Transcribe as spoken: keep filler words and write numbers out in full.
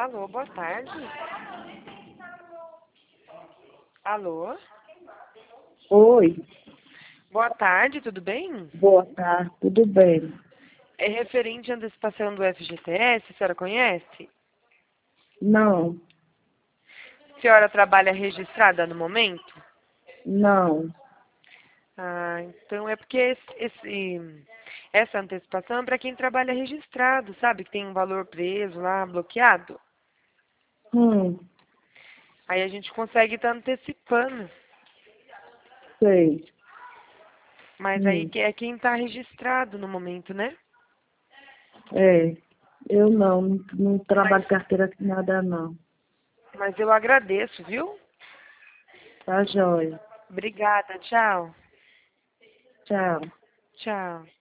Alô, boa tarde. Alô? Oi, Boa tarde, tudo bem? boa tarde, tudo bem? É referente à antecipação do F G T S, a senhora conhece? Não, A senhora trabalha registrada no momento? não, Ah, então é porque esse, esse- essa antecipação é para quem trabalha registrado, sabe? Que tem um valor preso lá, bloqueado. hum, Aí a gente consegue estar antecipando. sei, Mas aí hum, que- é quem está registrado no momento, né? é, eu não, não, não Mas, trabalho carteira assinada não, mas eu agradeço, viu? tá joia, Obrigada, tchau. tchau. Tchau.